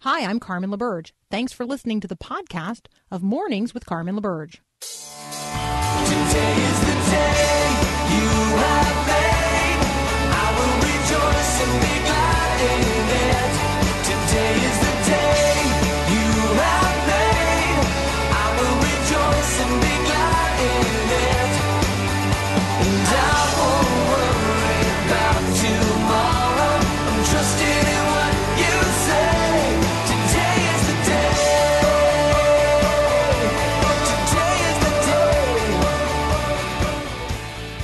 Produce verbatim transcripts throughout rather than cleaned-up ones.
Hi, I'm Carmen LaBerge. Thanks for listening to the podcast of Mornings with Carmen LaBerge. Today is the day you have made. I will rejoice and be glad in it. Today is the day you have made. I will rejoice and be glad in it. And I won't worry about tomorrow. I'm trusting in what you say. Today is the day. Today is the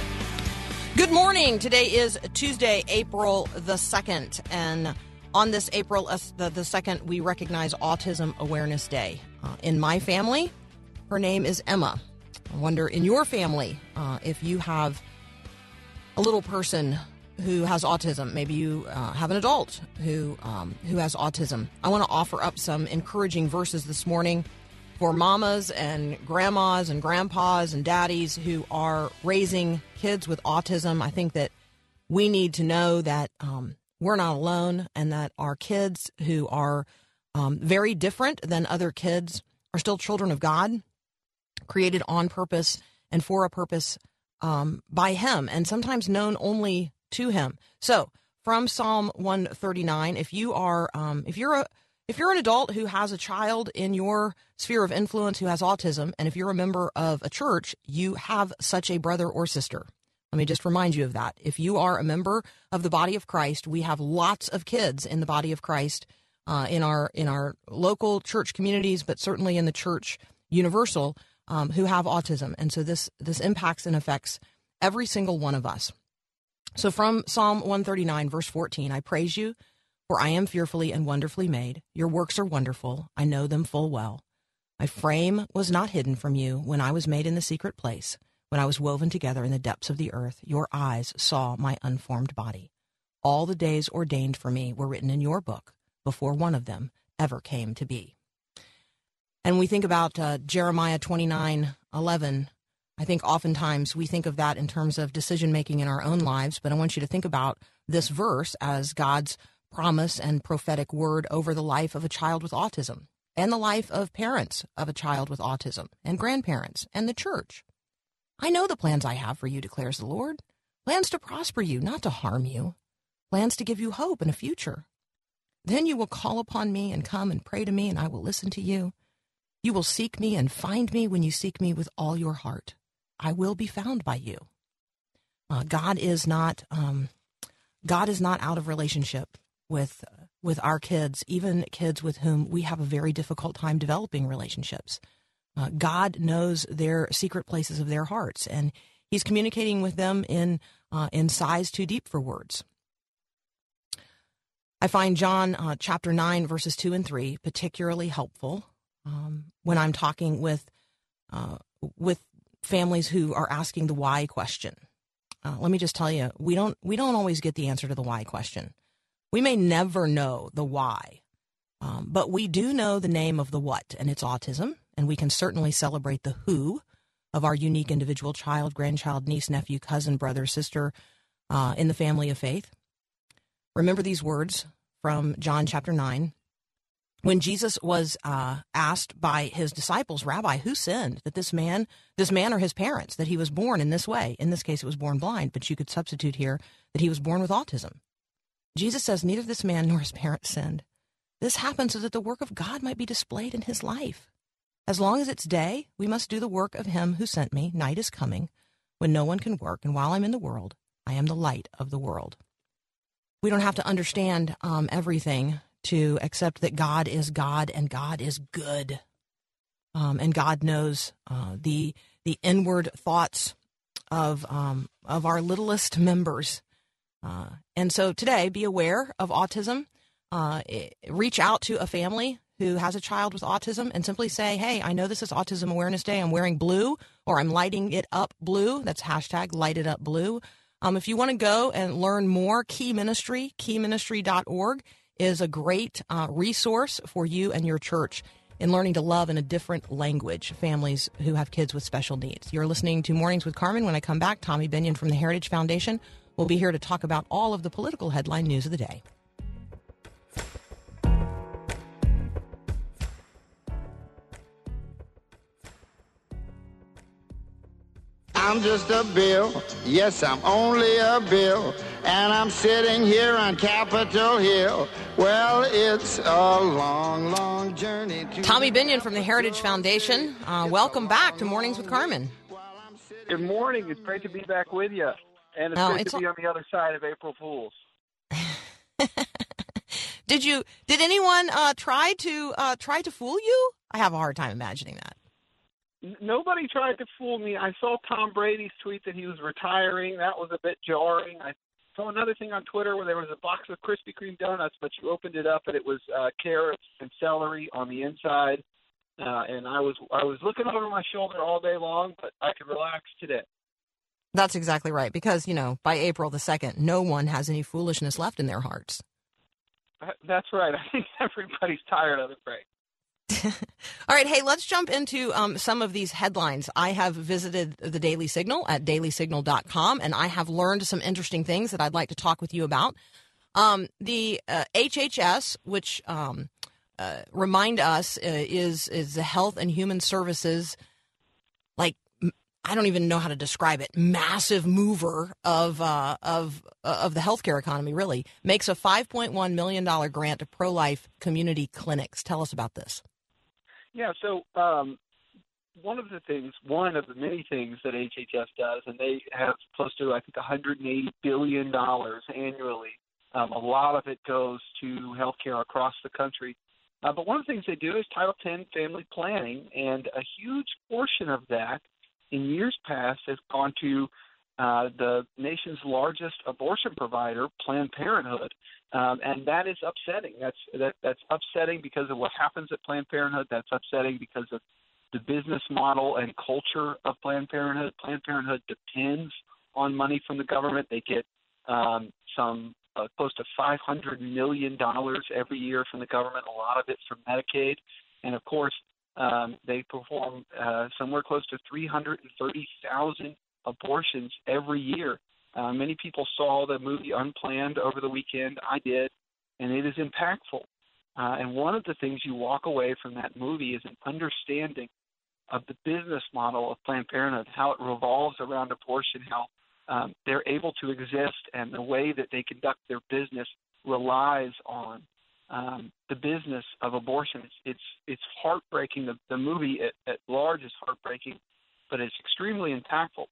day. Good morning. Today is Tuesday, April the second, and on this April uh, the, the second, we recognize Autism Awareness Day. Uh, in my family, her name is Emma. I wonder in your family uh, if you have a little person who has autism. Maybe you uh, have an adult who um, who has autism. I want to offer up some encouraging verses this morning for mamas and grandmas and grandpas and daddies who are raising kids with autism. I think that we need to know that um, we're not alone, and that our kids who are um, very different than other kids are still children of God, created on purpose and for a purpose um, by Him, and sometimes known only to Him. So, from Psalm one thirty-nine, if you are, um, if you're a, if you're an adult who has a child in your sphere of influence who has autism, and if you're a member of a church, you have such a brother or sister. Let me just remind you of that. If you are a member of the body of Christ, we have lots of kids in the body of Christ, uh, in our in our local church communities, but certainly in the church universal, um, who have autism, and so this this impacts and affects every single one of us. So from Psalm one thirty-nine, verse fourteen, I praise you, for I am fearfully and wonderfully made. Your works are wonderful. I know them full well. My frame was not hidden from you when I was made in the secret place. When I was woven together in the depths of the earth, your eyes saw my unformed body. All the days ordained for me were written in your book before one of them ever came to be. And we think about uh, Jeremiah twenty-nine eleven. I think oftentimes we think of that in terms of decision-making in our own lives, but I want you to think about this verse as God's promise and prophetic word over the life of a child with autism, and the life of parents of a child with autism, and grandparents, and the church. I know the plans I have for you, declares the Lord. Plans to prosper you, not to harm you. Plans to give you hope and a future. Then you will call upon me and come and pray to me, and I will listen to you. You will seek me and find me when you seek me with all your heart. I will be found by you. Uh, God is not um, God is not out of relationship with uh, with our kids, even kids with whom we have a very difficult time developing relationships. Uh, God knows their secret places of their hearts, and He's communicating with them in uh, in sighs too deep for words. I find John uh, chapter nine, verses two and three particularly helpful um, when I'm talking with uh, with families who are asking the why question. Uh, let me just tell you, we don't we don't always get the answer to the why question. We may never know the why, um, but we do know the name of the what, and it's autism. And we can certainly celebrate the who of our unique individual child, grandchild, niece, nephew, cousin, brother, sister uh, in the family of faith. Remember these words from John chapter nine. When Jesus was uh, asked by his disciples, Rabbi, who sinned? That this man, this man or his parents, that he was born in this way. In this case, it was born blind, but you could substitute here that he was born with autism. Jesus says, neither this man nor his parents sinned. This happened so that the work of God might be displayed in his life. As long as it's day, we must do the work of him who sent me. Night is coming when no one can work, and while I'm in the world, I am the light of the world. We don't have to understand um, everything to accept that God is God and God is good. Um, and God knows uh, the the inward thoughts of um, of our littlest members. Uh, and so today, be aware of autism. Uh, reach out to a family who has a child with autism and simply say, hey, I know this is Autism Awareness Day. I'm wearing blue, or I'm lighting it up blue. That's hashtag light it up blue. Um, if you want to go and learn more, Key Ministry, key ministry dot org is a great uh, resource for you and your church in learning to love in a different language, families who have kids with special needs. You're listening to Mornings with Carmen. When I come back, Tommy Binion from the Heritage Foundation will be here to talk about all of the political headline news of the day. I'm just a bill. Yes, I'm only a bill. And I'm sitting here on Capitol Hill. Well, it's a long, long journey to... Tommy Binion from the Heritage Foundation. Uh, welcome back to Mornings with Carmen. Good morning. It's great to be back with you. And it's Oh, great it's to be on the other side of April Fools. Did you? Did anyone uh, try to uh, try to fool you? I have a hard time imagining that. N- Nobody tried to fool me. I saw Tom Brady's tweet that he was retiring. That was a bit jarring. I saw another thing on Twitter where there was a box of Krispy Kreme donuts, but you opened it up and it was uh, carrots and celery on the inside. Uh, and I was I was looking over my shoulder all day long, but I could relax today. That's exactly right. Because, you know, by April the second, no one has any foolishness left in their hearts. Uh, That's right. I think everybody's tired of it, Greg. All right. Hey, let's jump into um, some of these headlines. I have visited the Daily Signal at daily signal dot com, and I have learned some interesting things that I'd like to talk with you about. Um, the uh, H H S, which um, uh, remind us uh, is is the Health and Human Services, like, I don't even know how to describe it, massive mover of uh, of uh, of the healthcare economy, really, makes a five point one million dollars grant to pro-life community clinics. Tell us about this. Yeah, so um, one of the things, one of the many things that H H S does, and they have close to, I think, one hundred eighty billion dollars annually. Um, a lot of it goes to healthcare across the country. Uh, but one of the things they do is Title ten family planning, and a huge portion of that in years past has gone to uh, the nation's largest abortion provider, Planned Parenthood, um, and that is upsetting. That's that, that's upsetting because of what happens at Planned Parenthood. That's upsetting because of the business model and culture of Planned Parenthood. Planned Parenthood depends on money from the government. They get um, some uh, close to five hundred million dollars every year from the government, a lot of it from Medicaid, and of course, Um, they perform uh, somewhere close to three hundred thirty thousand abortions every year. Uh, many people saw the movie Unplanned over the weekend. I did, and it is impactful. Uh, and one of the things you walk away from that movie is an understanding of the business model of Planned Parenthood, how it revolves around abortion, how um, they're able to exist, and the way that they conduct their business relies on Um, the business of abortion. It's it's, it's heartbreaking. The, the movie at, at large is heartbreaking, but it's extremely impactful.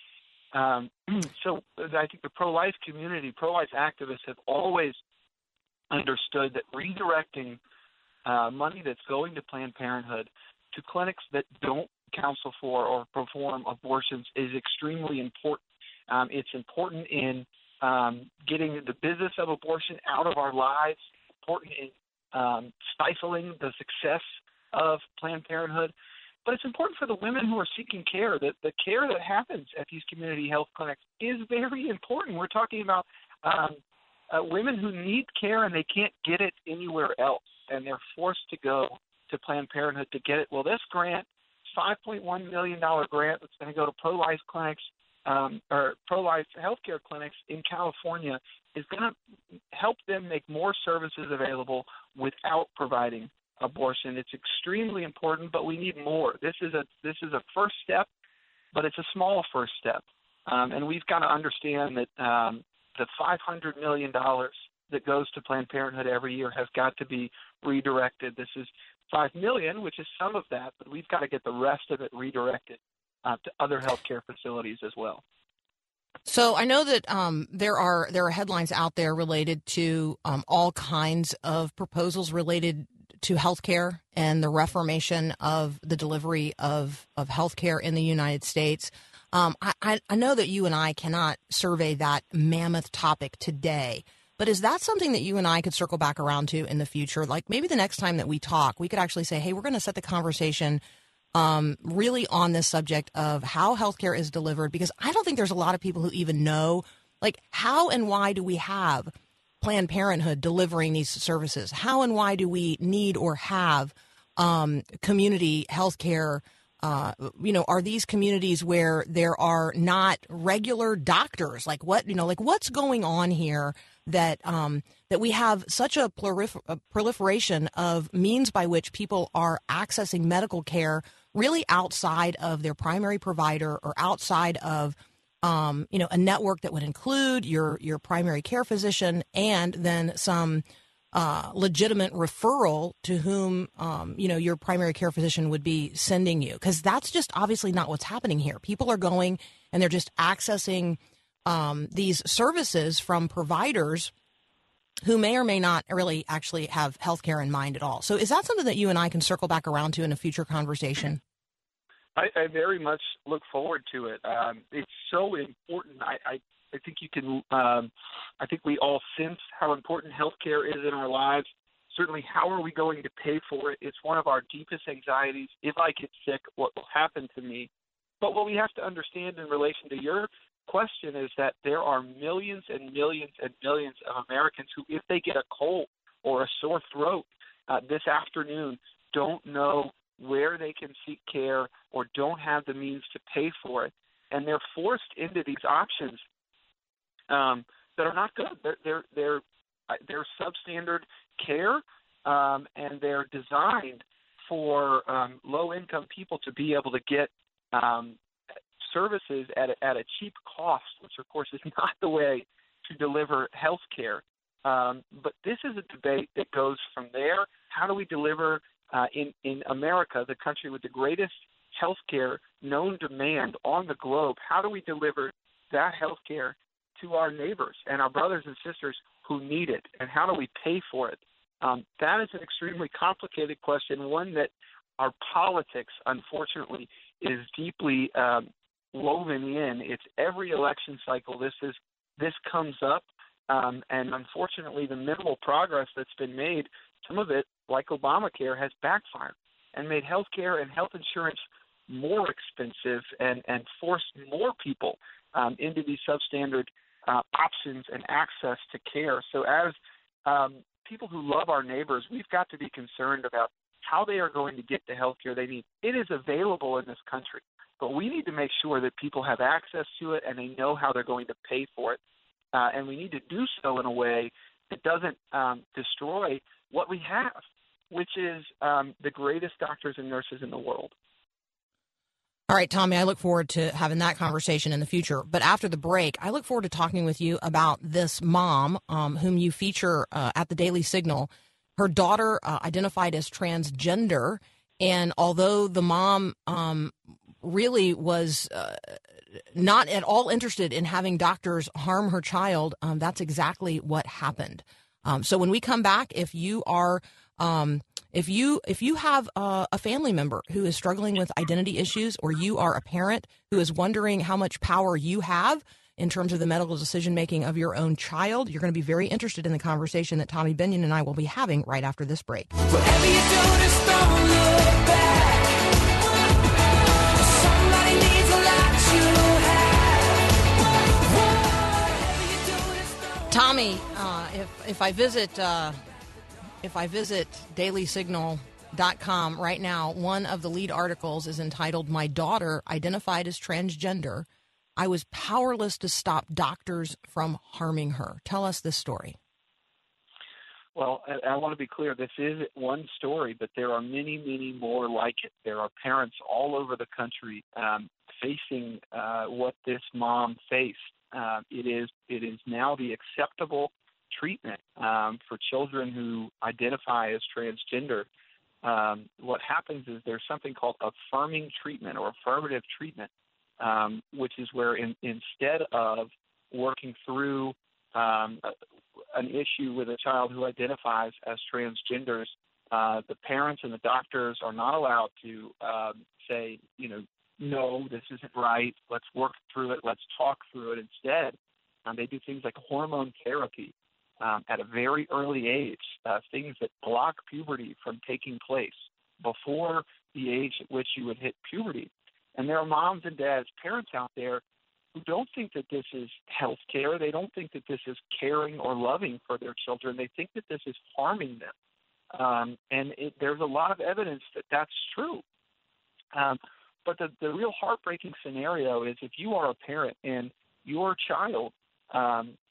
Um, so I think the pro-life community, pro-life activists have always understood that redirecting uh, money that's going to Planned Parenthood to clinics that don't counsel for or perform abortions is extremely important. Um, it's important in um, getting the business of abortion out of our lives, important in um, stifling the success of Planned Parenthood. But it's important for the women who are seeking care. That the care that happens at these community health clinics is very important. We're talking about um, uh, women who need care and they can't get it anywhere else, and they're forced to go to Planned Parenthood to get it. Well, this grant, five point one million dollars grant that's going to go to pro-life clinics, Um, or pro-life healthcare clinics in California, is going to help them make more services available without providing abortion. It's extremely important, but we need more. This is a this is a first step, but it's a small first step, um, and we've got to understand that um, the five hundred million dollars that goes to Planned Parenthood every year has got to be redirected. This is five million dollars, which is some of that, but we've got to get the rest of it redirected Uh, to other healthcare facilities as well. So I know that um, there are there are headlines out there related to um, all kinds of proposals related to healthcare and the reformation of the delivery of of healthcare in the United States. Um, I, I know that you and I cannot survey that mammoth topic today, but is that something that you and I could circle back around to in the future? Like maybe the next time that we talk, we could actually say, hey, we're going to set the conversation Um, really on this subject of how healthcare is delivered, because I don't think there's a lot of people who even know, like, how and why do we have Planned Parenthood delivering these services? How and why do we need or have um, community healthcare? Uh, you know, are these communities where there are not regular doctors? Like what, you know, like what's going on here that um, that we have such a, prolif- a proliferation of means by which people are accessing medical care really outside of their primary provider or outside of um, you know a network that would include your your primary care physician and then some uh, legitimate referral to whom um, you know your primary care physician would be sending you, because that's just obviously not what's happening here. People are going and they're just accessing um, these services from providers who may or may not really actually have healthcare in mind at all. So is that something that you and I can circle back around to in a future conversation? I, I very much look forward to it. Um, it's so important. I, I, I think you can. Um, I think we all sense how important healthcare is in our lives. Certainly, how are we going to pay for it? It's one of our deepest anxieties. If I get sick, what will happen to me? But what we have to understand in relation to your question is that there are millions and millions and millions of Americans who, if they get a cold or a sore throat uh, this afternoon, don't know where they can seek care or don't have the means to pay for it. And they're forced into these options um, that are not good. They're, they're, they're, they're substandard care, um, and they're designed for um, low-income people to be able to get um, services at a, at a cheap cost, which, of course, is not the way to deliver health care. Um, but this is a debate that goes from there. How do we deliver uh, in, in America, the country with the greatest health care known demand on the globe, how do we deliver that health care to our neighbors and our brothers and sisters who need it, and how do we pay for it? Um, that is an extremely complicated question, one that our politics, unfortunately, is deeply um, woven in. It's every election cycle. This is this comes up, um, and unfortunately, the minimal progress that's been made, some of it, like Obamacare, has backfired and made health care and health insurance more expensive and, and forced more people um, into these substandard uh, options and access to care. So as um, people who love our neighbors, we've got to be concerned about how they are going to get the health care they need. It is available in this country, but we need to make sure that people have access to it and they know how they're going to pay for it. Uh, and we need to do so in a way that doesn't um, destroy what we have, which is um, the greatest doctors and nurses in the world. All right, Tommy, I look forward to having that conversation in the future. But after the break, I look forward to talking with you about this mom um, whom you feature uh, at the Daily Signal. Her daughter uh, identified as transgender, and although the mom um, really was uh, not at all interested in having doctors harm her child, um, that's exactly what happened. Um, so when we come back, if you are um, if you if you have a, a family member who is struggling with identity issues, or you are a parent who is wondering how much power you have in terms of the medical decision making of your own child, you're going to be very interested in the conversation that Tommy Binion and I will be having right after this break. Whatever you do, just don't look back. Somebody needs a lot you have. Tommy, uh, if if I visit uh, if I visit daily signal dot com right now, one of the lead articles is entitled "My Daughter Identified as Transgender. I was powerless to stop doctors from harming her." Tell us this story. Well, I, I want to be clear. This is one story, but there are many, many more like it. There are parents all over the country um, facing uh, what this mom faced. Uh, it is it is now the acceptable treatment um, for children who identify as transgender. Um, what happens is there's something called affirming treatment or affirmative treatment, um, which is where in, instead of working through um, an issue with a child who identifies as transgenders, uh, the parents and the doctors are not allowed to um, say, you know, no, this isn't right, let's work through it, let's talk through it. Instead, um, they do things like hormone therapy um, at a very early age, uh, things that block puberty from taking place before the age at which you would hit puberty. And there are moms and dads, parents out there who don't think that this is health care. They don't think that this is caring or loving for their children. They think that this is harming them. Um, and it, there's a lot of evidence that that's true. Um, but the, the real heartbreaking scenario is if you are a parent and your child um,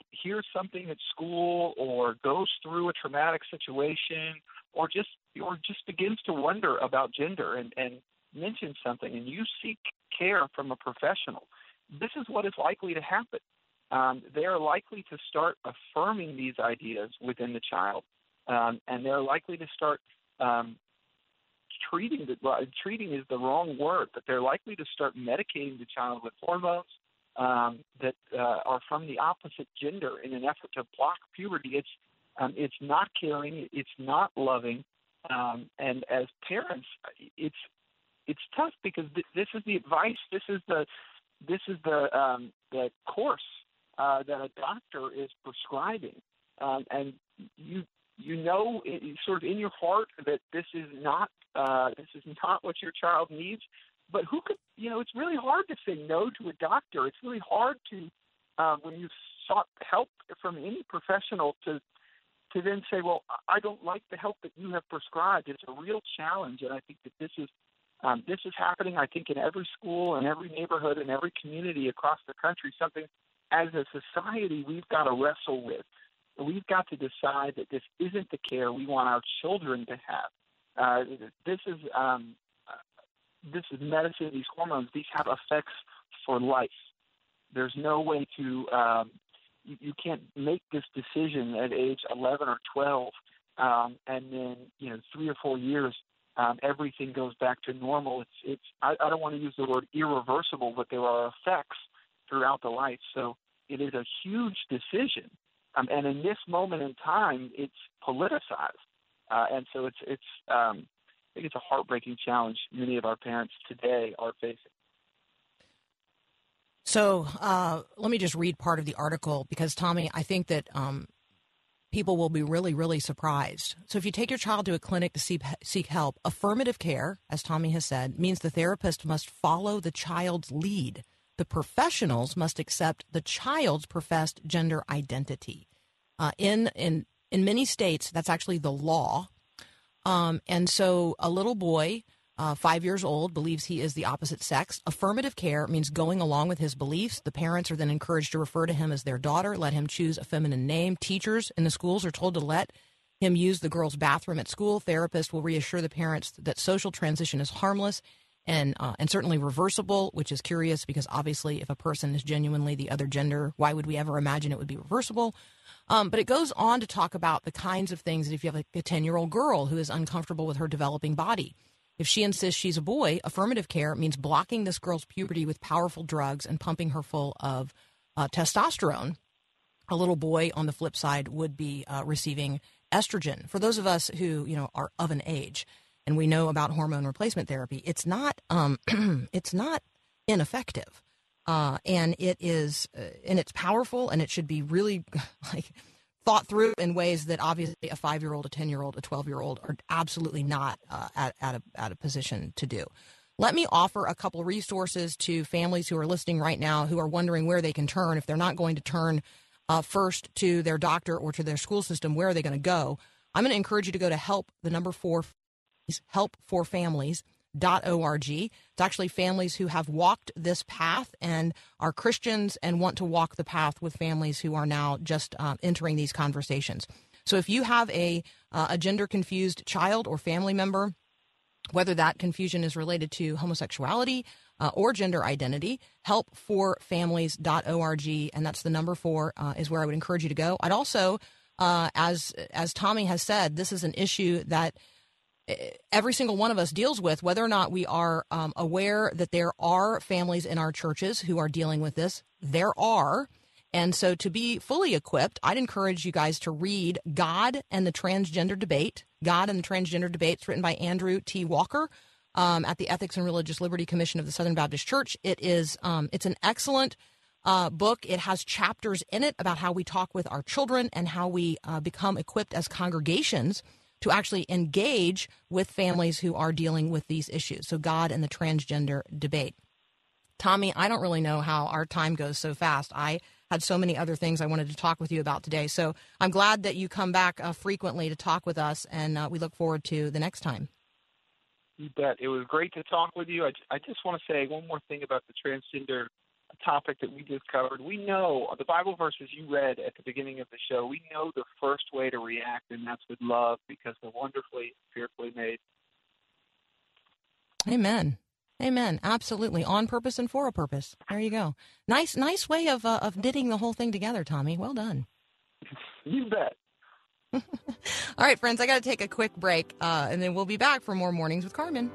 hears something at school or goes through a traumatic situation or just or just begins to wonder about gender and, and mentions something and you seek care from a professional, this is what is likely to happen. Um, they are likely to start affirming these ideas within the child, um, and they're likely to start um, treating the well, treating is the wrong word, but they're likely to start medicating the child with hormones um, that uh, are from the opposite gender in an effort to block puberty. It's um, it's not caring, it's not loving, um, and as parents, it's it's tough because th- this is the advice, this is the this is the um, the course uh, that a doctor is prescribing, um, and you you know it, sort of in your heart that this is not uh, this is not what your child needs. But who could, you know, it's really hard to say no to a doctor. It's really hard to, uh, when you've sought help from any professional, to to then say, well, I don't like the help that you have prescribed. It's a real challenge, and I think that this is um, this is happening, I think, in every school and every neighborhood and every community across the country, something as a society we've got to wrestle with. We've got to decide that this isn't the care we want our children to have. Uh, this is um, This is medicine, these hormones, these have effects for life. There's no way to, um, you, you can't make this decision at age eleven or twelve, um, and then, you know, three or four years, um, everything goes back to normal. It's, it's. I, I don't want to use the word irreversible, but there are effects throughout the life. So it is a huge decision. Um, and in this moment in time, it's politicized. Uh, and so it's, it's, um, I think it's a heartbreaking challenge many of our parents today are facing. So uh, let me just read part of the article because, Tommy, I think that um, people will be really, really surprised. So if you take your child to a clinic to seek, seek help, affirmative care, as Tommy has said, means the therapist must follow the child's lead. The professionals must accept the child's professed gender identity. Uh, in, in, in many states, that's actually the law. Um, and so a little boy, uh, five years old, believes he is the opposite sex. Affirmative care means going along with his beliefs. The parents are then encouraged to refer to him as their daughter, let him choose a feminine name. Teachers in the schools are told to let him use the girls' bathroom at school. Therapists will reassure the parents that social transition is harmless and uh, and certainly reversible, which is curious because obviously if a person is genuinely the other gender, why would we ever imagine it would be reversible? Um, but it goes on to talk about the kinds of things that if you have like a ten-year-old girl who is uncomfortable with her developing body, if she insists she's a boy, affirmative care means blocking this girl's puberty with powerful drugs and pumping her full of uh, testosterone. A little boy, on the flip side, would be uh, receiving estrogen. For those of us who, you know, are of an age and we know about hormone replacement therapy, it's not um, it's not ineffective. Uh, and it is, uh, and it's powerful, and it should be really like thought through in ways that obviously a five-year-old, a ten-year-old, a twelve-year-old are absolutely not uh, at, at, a, at a position to do. Let me offer a couple of resources to families who are listening right now who are wondering where they can turn. If they're not going to turn uh, first to their doctor or to their school system, where are they going to go? I'm going to encourage you to go to help, the number four, help for families. Dot org. It's actually families who have walked this path and are Christians and want to walk the path with families who are now just uh, entering these conversations. So if you have a uh, a gender confused child or family member, whether that confusion is related to homosexuality uh, or gender identity, help for families dot org, and that's the number four uh, is where I would encourage you to go. I'd also, uh, as as Tommy has said, this is an issue that every single one of us deals with, whether or not we are um, aware that there are families in our churches who are dealing with this. There are. And so to be fully equipped, I'd encourage you guys to read God and the Transgender Debate. God and the Transgender Debate. It's written by Andrew T. Walker um, at the Ethics and Religious Liberty Commission of the Southern Baptist Church. It is um, it's an excellent uh, book. It has chapters in it about how we talk with our children and how we uh, become equipped as congregations to actually engage with families who are dealing with these issues. So God and the Transgender Debate. Tommy, I don't really know how our time goes so fast. I had so many other things I wanted to talk with you about today. So I'm glad that you come back uh, frequently to talk with us, and uh, we look forward to the next time. You bet. It was great to talk with you. I, I just want to say one more thing about the transgender topic that we just covered, we know the Bible verses you read at the beginning of the show, we know the first way to react, and that's with love, because we're wonderfully, fearfully made. Amen. Amen. Absolutely. On purpose and for a purpose. There you go. Nice, nice way of uh, of knitting the whole thing together, Tommy. Well done. You bet. All right, friends, I got to take a quick break, uh, and then we'll be back for more Mornings with Carmen.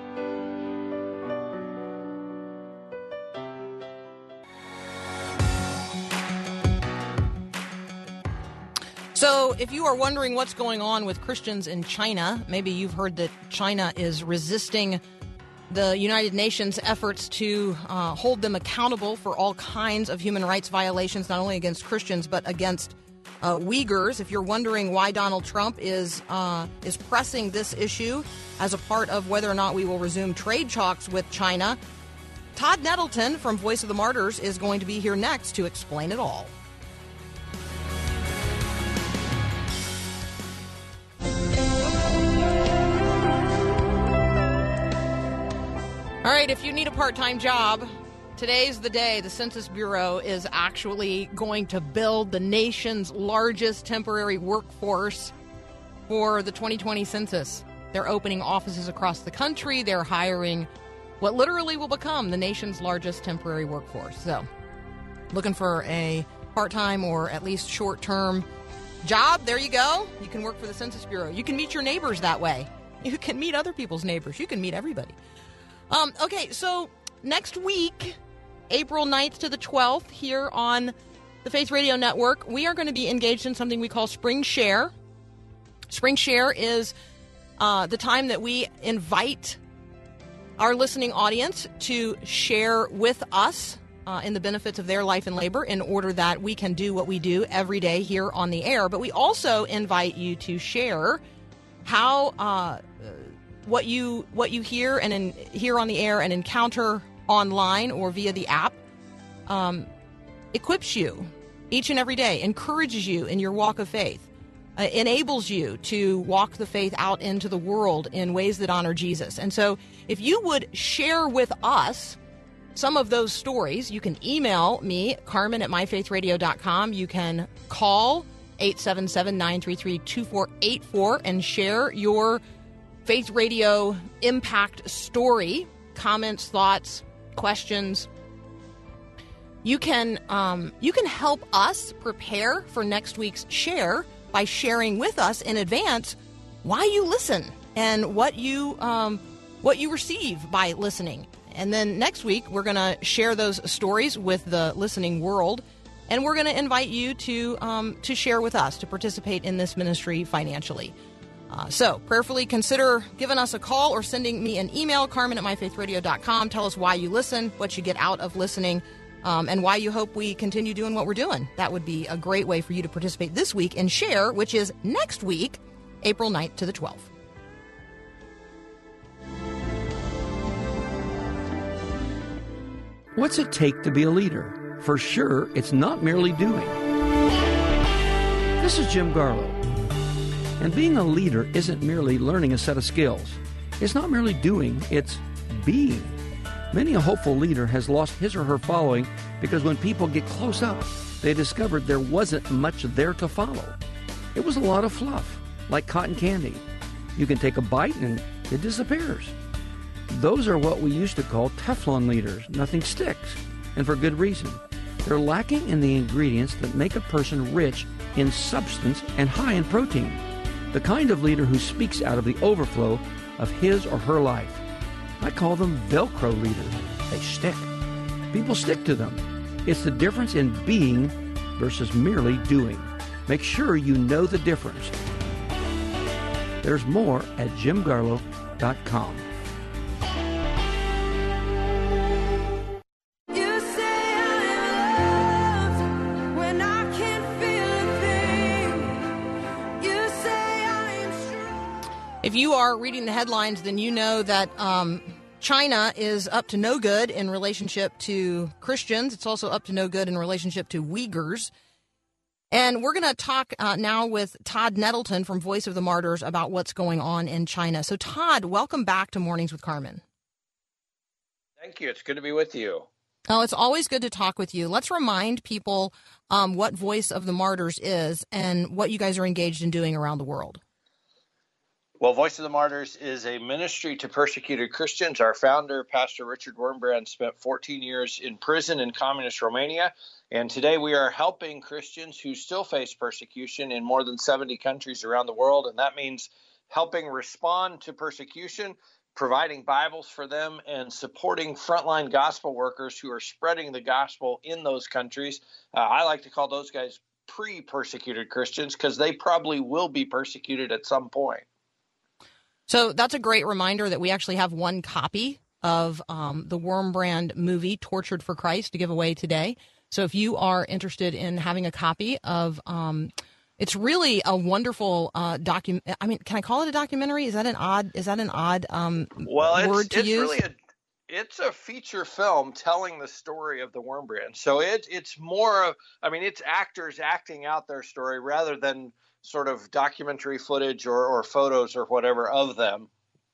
So if you are wondering what's going on with Christians in China, maybe you've heard that China is resisting the United Nations efforts to uh, hold them accountable for all kinds of human rights violations, not only against Christians, but against uh, Uyghurs. If you're wondering why Donald Trump is uh, is pressing this issue as a part of whether or not we will resume trade talks with China, Todd Nettleton from Voice of the Martyrs is going to be here next to explain it all. All right, if you need a part-time job, today's the day. The Census Bureau is actually going to build the nation's largest temporary workforce for the twenty twenty census. They're opening offices across the country. They're hiring what literally will become the nation's largest temporary workforce. So, looking for a part-time or at least short-term job, there you go. You can work for the Census Bureau. You can meet your neighbors that way. You can meet other people's neighbors. You can meet everybody. Um, okay, so next week, April ninth to the twelfth, here on the Faith Radio Network, we are going to be engaged in something we call Spring Share. Spring Share is uh, the time that we invite our listening audience to share with us uh, in the benefits of their life and labor in order that we can do what we do every day here on the air. But we also invite you to share how uh, what you what you hear and in, hear on the air and encounter online or via the app um, equips you each and every day, encourages you in your walk of faith, uh, enables you to walk the faith out into the world in ways that honor Jesus. And so if you would share with us some of those stories, you can email me, Carmen at my faith radio dot com. You can call eight seven seven, nine three three, two four eight four and share your Faith Radio impact story, comments, thoughts, questions. You can um, you can help us prepare for next week's share by sharing with us in advance why you listen and what you um, what you receive by listening. And then next week we're going to share those stories with the listening world, and we're going to invite you to um, to share with us, to participate in this ministry financially. Uh, so, prayerfully consider giving us a call or sending me an email, Carmen at my faith radio dot com. Tell us why you listen, what you get out of listening, um, and why you hope we continue doing what we're doing. That would be a great way for you to participate this week in Share, which is next week, April ninth to the twelfth. What's it take to be a leader? For sure, it's not merely doing. This is Jim Garlow. And being a leader isn't merely learning a set of skills. It's not merely doing, it's being. Many a hopeful leader has lost his or her following because when people get close up, they discovered there wasn't much there to follow. It was a lot of fluff, like cotton candy. You can take a bite and it disappears. Those are what we used to call Teflon leaders. Nothing sticks, and for good reason. They're lacking in the ingredients that make a person rich in substance and high in protein. The kind of leader who speaks out of the overflow of his or her life. I call them Velcro leaders. They stick. People stick to them. It's the difference in being versus merely doing. Make sure you know the difference. There's more at jim garlow dot com. If you are reading the headlines, then you know that um, China is up to no good in relationship to Christians. It's also up to no good in relationship to Uyghurs. And we're going to talk uh, now with Todd Nettleton from Voice of the Martyrs about what's going on in China. So, Todd, welcome back to Mornings with Carmen. Thank you. It's good to be with you. Oh, it's always good to talk with you. Let's remind people um, what Voice of the Martyrs is and what you guys are engaged in doing around the world. Well, Voice of the Martyrs is a ministry to persecuted Christians. Our founder, Pastor Richard Wurmbrand, spent fourteen years in prison in communist Romania. And today we are helping Christians who still face persecution in more than seventy countries around the world. And that means helping respond to persecution, providing Bibles for them, and supporting frontline gospel workers who are spreading the gospel in those countries. Uh, I like to call those guys pre-persecuted Christians because they probably will be persecuted at some point. So that's a great reminder that we actually have one copy of um, the Wurmbrand movie, Tortured for Christ, to give away today. So if you are interested in having a copy of um, it's really a wonderful uh, document. I mean, can I call it a documentary? Is that an odd? Is that an odd um, well, it's, word to it's use? Really a, it's a feature film telling the story of the Wurmbrand. So it it's more of, I mean, it's actors acting out their story rather than sort of documentary footage or, or photos or whatever of them.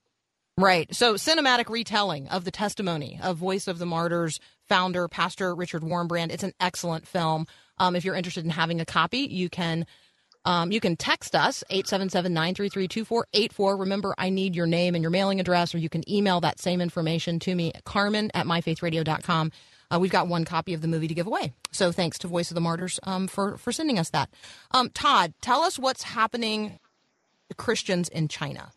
Right. So cinematic retelling of the testimony of Voice of the Martyrs founder, Pastor Richard Wurmbrand. It's an excellent film. Um, if you're interested in having a copy, you can um, you can text us, eight seven seven, nine three three, two four eight four. Remember, I need your name and your mailing address, or you can email that same information to me, Carmen at my faith radio dot com. Uh, we've got one copy of the movie to give away. So thanks to Voice of the Martyrs um, for, for sending us that. Um, Todd, tell us what's happening to Christians in China.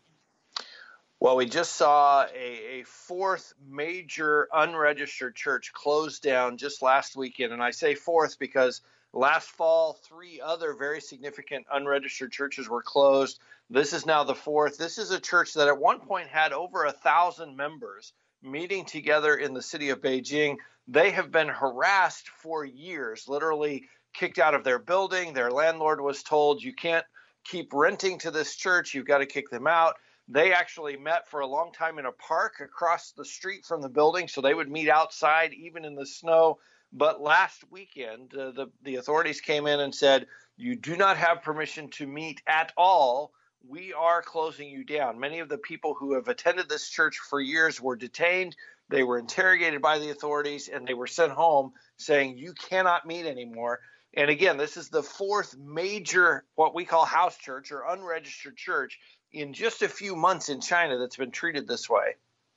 Well, we just saw a, a fourth major unregistered church close down just last weekend. And I say fourth because last fall, three other very significant unregistered churches were closed. This is now the fourth. This is a church that at one point had over a thousand members meeting together in the city of Beijing. They have been harassed for years, literally kicked out of their building. Their landlord was told, you can't keep renting to this church. You've got to kick them out. They actually met for a long time in a park across the street from the building, so they would meet outside even in the snow. But last weekend, uh, the, the authorities came in and said, you do not have permission to meet at all. We are closing you down. Many of the people who have attended this church for years were detained. They were interrogated by the authorities, and they were sent home saying, you cannot meet anymore. And again, this is the fourth major, what we call house church or unregistered church in just a few months in China that's been treated this way.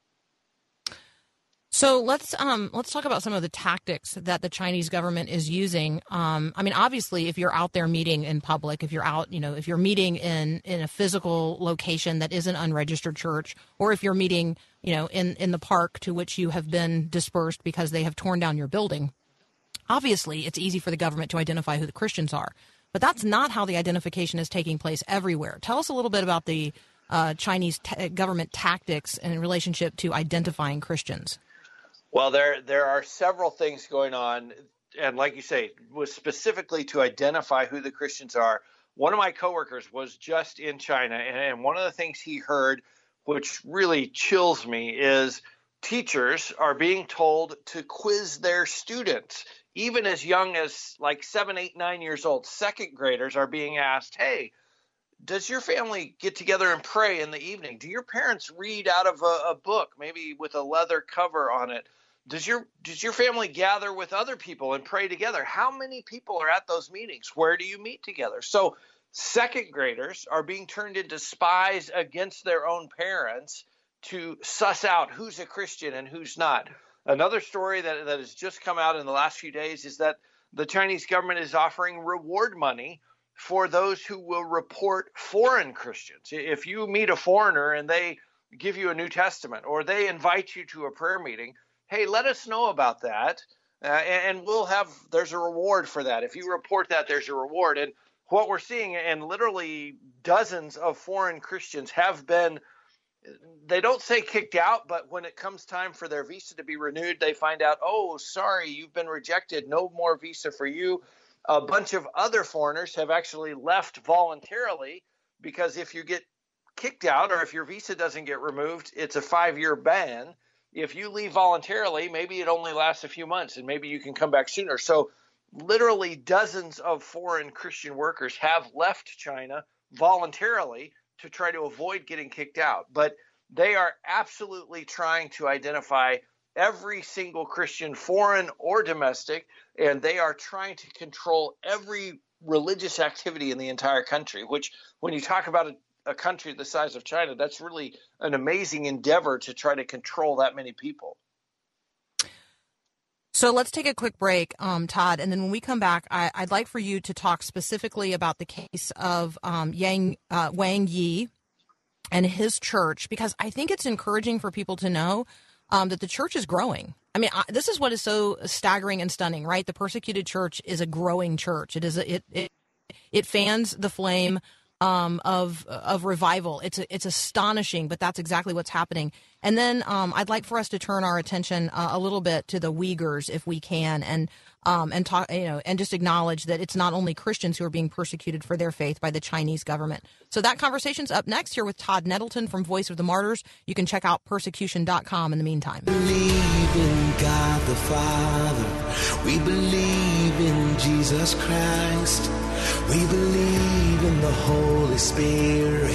So let's um, let's talk about some of the tactics that the Chinese government is using. Um, I mean, obviously, if you're out there meeting in public, if you're out, you know, if you're meeting in, in a physical location that is an unregistered church, or if you're meeting, you know, in, in the park to which you have been dispersed because they have torn down your building, obviously, it's easy for the government to identify who the Christians are. But that's not how the identification is taking place everywhere. Tell us a little bit about the uh, Chinese t- government tactics in relationship to identifying Christians. Well, there there are several things going on, and like you say, was specifically to identify who the Christians are. One of my coworkers was just in China, and one of the things he heard, which really chills me, is teachers are being told to quiz their students. Even as young as like seven, eight, nine years old, second graders are being asked, hey, does your family get together and pray in the evening? Do your parents read out of a, a book, maybe with a leather cover on it? Does your does your family gather with other people and pray together? How many people are at those meetings? Where do you meet together? So second graders are being turned into spies against their own parents to suss out who's a Christian and who's not. Another story that, that has just come out in the last few days is that the Chinese government is offering reward money for those who will report foreign Christians. If you meet a foreigner and they give you a New Testament or they invite you to a prayer meeting, hey, let us know about that, uh, and, and we'll have – there's a reward for that. If you report that, there's a reward. And what we're seeing, and literally dozens of foreign Christians have been – they don't say kicked out, but when it comes time for their visa to be renewed, they find out, oh, sorry, you've been rejected. No more visa for you. A bunch of other foreigners have actually left voluntarily because if you get kicked out or if your visa doesn't get removed, it's a five-year ban. If you leave voluntarily, maybe it only lasts a few months and maybe you can come back sooner. So literally dozens of foreign Christian workers have left China voluntarily to try to avoid getting kicked out. But they are absolutely trying to identify every single Christian, foreign or domestic, and they are trying to control every religious activity in the entire country, which when you talk about a, a country the size of China, that's really an amazing endeavor to try to control that many people. So let's take a quick break, um, Todd, and then when we come back, I, I'd like for you to talk specifically about the case of um, Yang uh, Wang Yi and his church, because I think it's encouraging for people to know um, that the church is growing. I mean, I, this is what is so staggering and stunning, right? The persecuted church is a growing church. It is a, it it it fans the flame um, of of revival. It's a, it's astonishing, but that's exactly what's happening. And then um, I'd like for us to turn our attention uh, a little bit to the Uyghurs, if we can, and um, and talk, you know, and just acknowledge that it's not only Christians who are being persecuted for their faith by the Chinese government. So that conversation's up next here with Todd Nettleton from Voice of the Martyrs. You can check out persecution dot com in the meantime. We believe in God the Father. We believe in Jesus Christ. We believe in the Holy Spirit,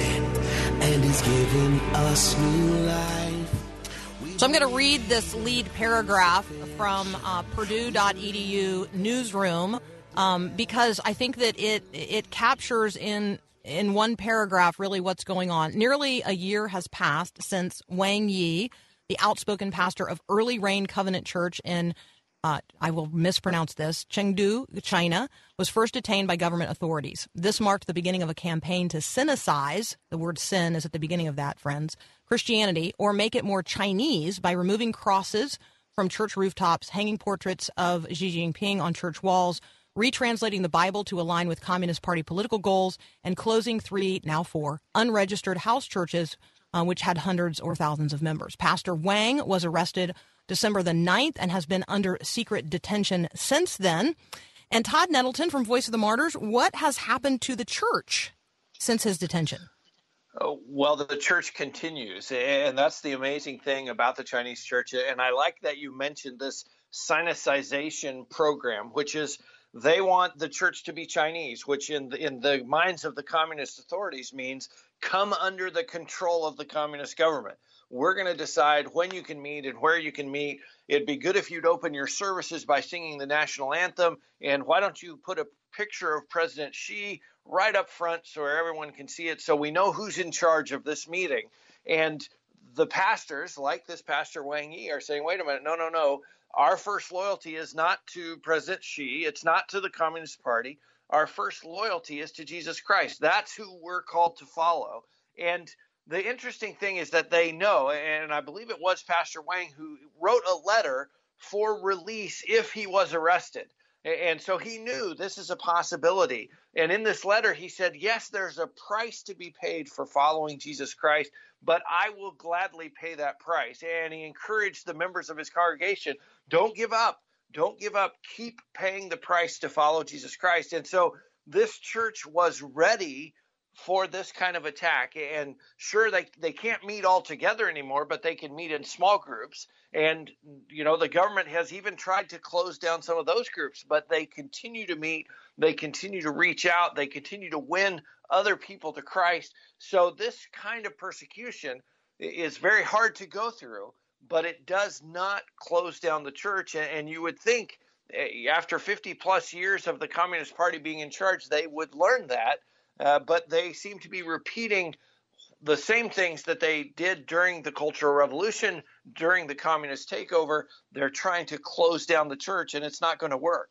and He's given us new life. So I'm going to read this lead paragraph from uh, Purdue dot E D U newsroom um, because I think that it it captures in in one paragraph really what's going on. Nearly a year has passed since Wang Yi, the outspoken pastor of Early Rain Covenant Church in, uh, I will mispronounce this, Chengdu, China, was first detained by government authorities. This marked the beginning of a campaign to sinicize, the word sin is at the beginning of that, friends, Christianity, or make it more Chinese by removing crosses from church rooftops, hanging portraits of Xi Jinping on church walls, retranslating the Bible to align with Communist Party political goals, and closing three, now four, unregistered house churches, uh, which had hundreds or thousands of members. Pastor Wang was arrested December the ninth and has been under secret detention since then. And Todd Nettleton from Voice of the Martyrs, what has happened to the church since his detention? Oh, well, the church continues, and that's the amazing thing about the Chinese church. And I like that you mentioned this sinicization program, which is they want the church to be Chinese, which in the, in the minds of the communist authorities means come under the control of the communist government. We're going to decide when you can meet and where you can meet. It'd be good if you'd open your services by singing the national anthem. And why don't you put a picture of President Xi right up front so everyone can see it, so we know who's in charge of this meeting. And the pastors, like this Pastor Wang Yi, are saying, wait a minute, no, no, no. Our first loyalty is not to President Xi. It's not to the Communist Party. Our first loyalty is to Jesus Christ. That's who we're called to follow. And the interesting thing is that they know, and I believe it was Pastor Wang who wrote a letter for release if he was arrested. And so he knew this is a possibility. And in this letter, he said, yes, there's a price to be paid for following Jesus Christ, but I will gladly pay that price. And he encouraged the members of his congregation, don't give up. Don't give up. Keep paying the price to follow Jesus Christ. And so this church was ready for this kind of attack. And sure, they, they can't meet all together anymore, but they can meet in small groups. And, you know, the government has even tried to close down some of those groups, but they continue to meet. They continue to reach out. They continue to win other people to Christ. So this kind of persecution is very hard to go through, but it does not close down the church. And you would think after fifty plus years of the Communist Party being in charge, they would learn that. Uh, but they seem to be repeating the same things that they did during the Cultural Revolution, during the communist takeover. They're trying to close down the church, and it's not going to work.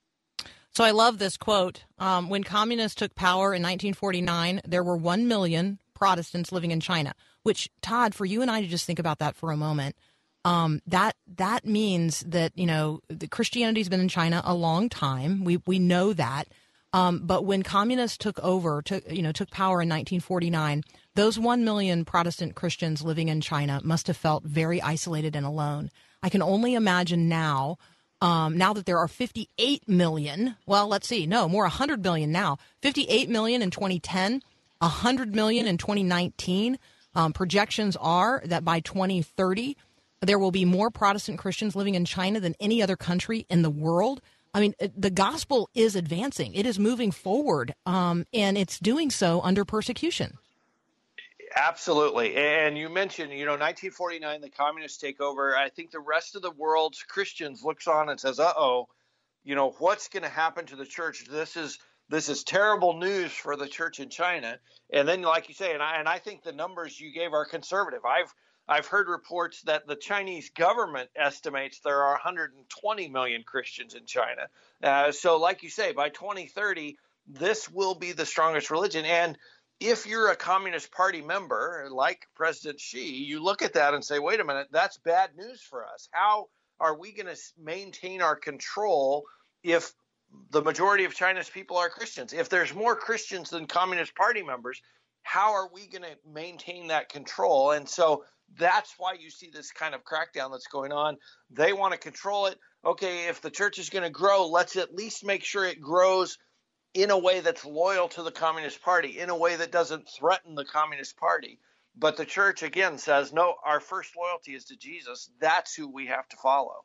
So I love this quote. Um, when communists took power in nineteen forty-nine, there were one million Protestants living in China, which, Todd, for you and I to just think about that for a moment, um, that that means that, you know, the Christianity's been in China a long time. We we know that. Um, but when communists took over, took, you know, took power in nineteen forty-nine, those one million Protestant Christians living in China must have felt very isolated and alone. I can only imagine now, um, now that there are fifty-eight million, well, let's see, no, more one hundred million now, fifty-eight million in twenty ten, one hundred million in twenty nineteen. Um, projections are that by twenty thirty, there will be more Protestant Christians living in China than any other country in the world. I mean, the gospel is advancing. It is moving forward, um, and it's doing so under persecution. Absolutely. And you mentioned, you know, nineteen forty-nine, the communists take over. I think the rest of the world's Christians looks on and says, uh-oh, you know, what's going to happen to the church? This is this is terrible news for the church in China. And then, like you say, and I, and I think the numbers you gave are conservative. I've I've heard reports that the Chinese government estimates there are one hundred twenty million Christians in China. Uh, so like you say, by twenty thirty, this will be the strongest religion. And if you're a Communist Party member, like President Xi, you look at that and say, wait a minute, that's bad news for us. How are we going to maintain our control if the majority of China's people are Christians? If there's more Christians than Communist Party members, how are we going to maintain that control? And so that's why you see this kind of crackdown that's going on. They want to control it. Okay, if the church is going to grow, let's at least make sure it grows in a way that's loyal to the Communist Party, in a way that doesn't threaten the Communist Party. But the church, again, says, no, our first loyalty is to Jesus. That's who we have to follow.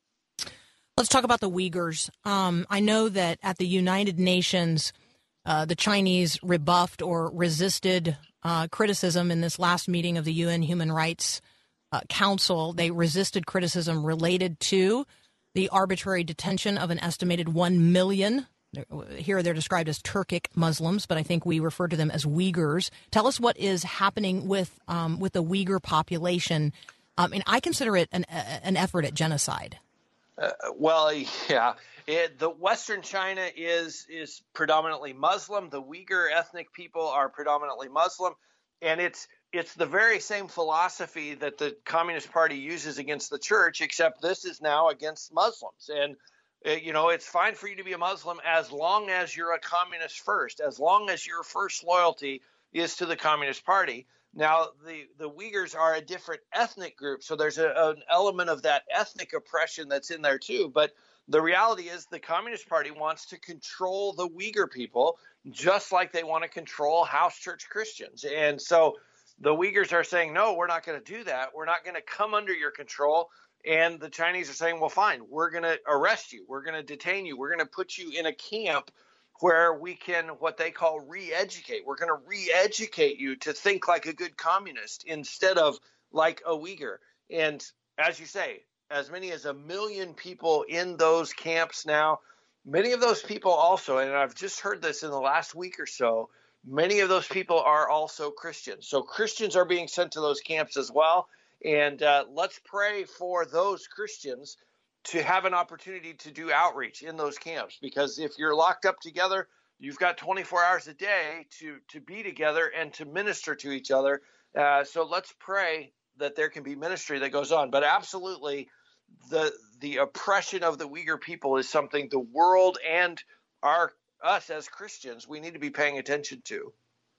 Let's talk about the Uyghurs. Um, I know that at the United Nations, uh, the Chinese rebuffed or resisted uh, criticism in this last meeting of the U N Human Rights uh, Council. They resisted criticism related to the arbitrary detention of an estimated one million. Here they're described as Turkic Muslims, but I think we refer to them as Uyghurs. Tell us what is happening with um, with the Uyghur population. Um, and I consider it an, an effort at genocide. Uh, well, yeah, it, the Western China is is predominantly Muslim. The Uyghur ethnic people are predominantly Muslim, and it's it's the very same philosophy that the Communist Party uses against the church, except this is now against Muslims. And you know, it's fine for you to be a Muslim as long as you're a communist first, as long as your first loyalty is to the Communist Party. Now, the, the Uyghurs are a different ethnic group, so there's a, an element of that ethnic oppression that's in there too. But the reality is the Communist Party wants to control the Uyghur people just like they want to control house church Christians. And so the Uyghurs are saying, no, we're not going to do that. We're not going to come under your control. And the Chinese are saying, well, fine, we're going to arrest you. We're going to detain you. We're going to put you in a camp where we can what they call re-educate. We're going to re-educate you to think like a good communist instead of like a Uyghur. And as you say, as many as a million people in those camps now, many of those people also, and I've just heard this in the last week or so, many of those people are also Christians. So Christians are being sent to those camps as well. And uh, let's pray for those Christians to have an opportunity to do outreach in those camps, because if you're locked up together, you've got twenty-four hours a day to, to be together and to minister to each other. Uh, so let's pray that there can be ministry that goes on. But absolutely, the the oppression of the Uyghur people is something the world and our us as Christians, we need to be paying attention to.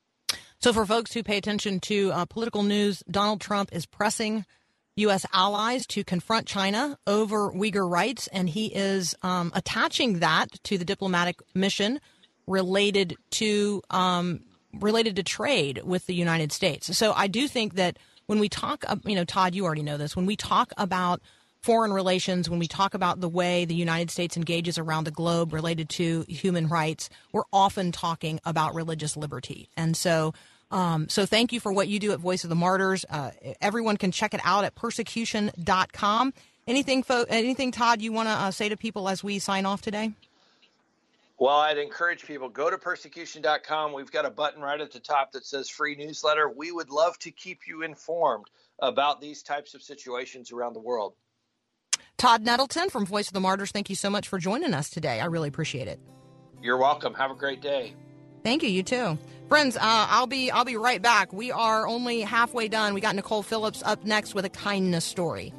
So for folks who pay attention to uh, political news, Donald Trump is pressing U S allies to confront China over Uyghur rights, and he is um, attaching that to the diplomatic mission related to um, related to trade with the United States. So I do think that when we talk, uh, you know, Todd, you already know this, when we talk about foreign relations, when we talk about the way the United States engages around the globe related to human rights, we're often talking about religious liberty. And so Um, so thank you for what you do at Voice of the Martyrs. Uh, everyone can check it out at persecution dot com. Anything, fo- anything, Todd, you want to uh, say to people as we sign off today? Well, I'd encourage people, go to persecution dot com. We've got a button right at the top that says free newsletter. We would love to keep you informed about these types of situations around the world. Todd Nettleton from Voice of the Martyrs, thank you so much for joining us today. I really appreciate it. You're welcome. Have a great day. Thank you. You too. Friends, uh, I'll be I'll be right back. We are only halfway done. We got Nicole Phillips up next with a kindness story.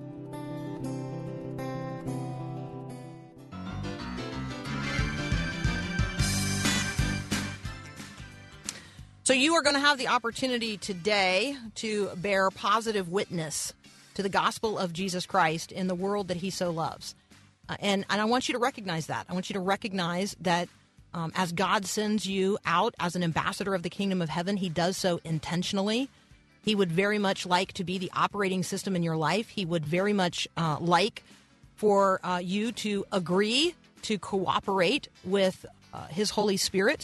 So you are going to have the opportunity today to bear positive witness to the gospel of Jesus Christ in the world that he so loves. Uh, and, and I want you to recognize that. I want you to recognize that Um, as God sends you out as an ambassador of the kingdom of heaven, he does so intentionally. He would very much like to be the operating system in your life. He would very much uh, like for uh, you to agree to cooperate with uh, his Holy Spirit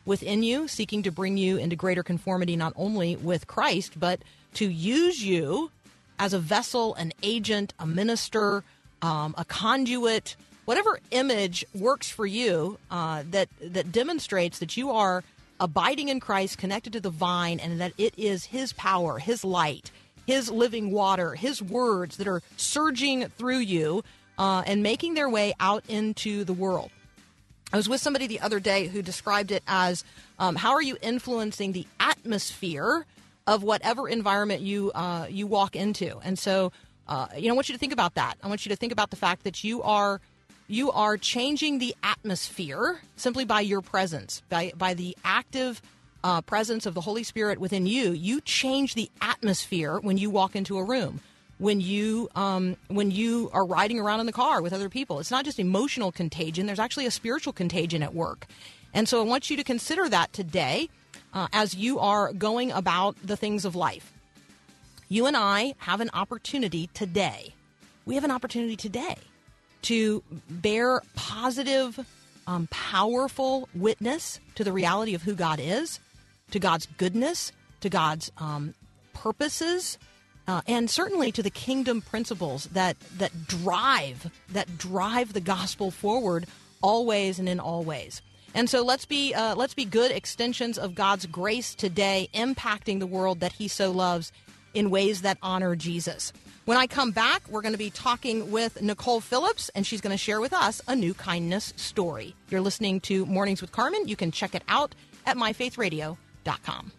within you, seeking to bring you into greater conformity not only with Christ, but to use you as a vessel, an agent, a minister, um, a conduit, whatever image works for you uh, that that demonstrates that you are abiding in Christ, connected to the vine, and that it is His power, His light, His living water, His words that are surging through you uh, and making their way out into the world. I was with somebody the other day who described it as, um, how are you influencing the atmosphere of whatever environment you uh, you walk into? And so, uh, you know, I want you to think about that. I want you to think about the fact that you are you are changing the atmosphere simply by your presence, by by the active uh, presence of the Holy Spirit within you. You change the atmosphere when you walk into a room, when you um, when you are riding around in the car with other people. It's not just emotional contagion. There's actually a spiritual contagion at work. And so I want you to consider that today uh, as you are going about the things of life. You and I have an opportunity today. We have an opportunity today to bear positive, um, powerful witness to the reality of who God is, to God's goodness, to God's um, purposes, uh, and certainly to the kingdom principles that that drive that drive the gospel forward always and in all ways. And so let's be uh, let's be good extensions of God's grace today, impacting the world that He so loves in ways that honor Jesus. When I come back, we're going to be talking with Nicole Phillips, and she's going to share with us a new kindness story. You're listening to Mornings with Carmen. You can check it out at my faith radio dot com.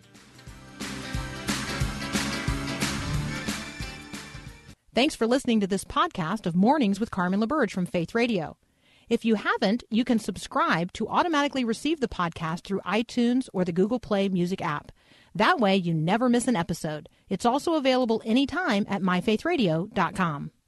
Thanks for listening to this podcast of Mornings with Carmen LaBerge from Faith Radio. If you haven't, you can subscribe to automatically receive the podcast through iTunes or the Google Play Music app. That way, you never miss an episode. It's also available anytime at my faith radio dot com.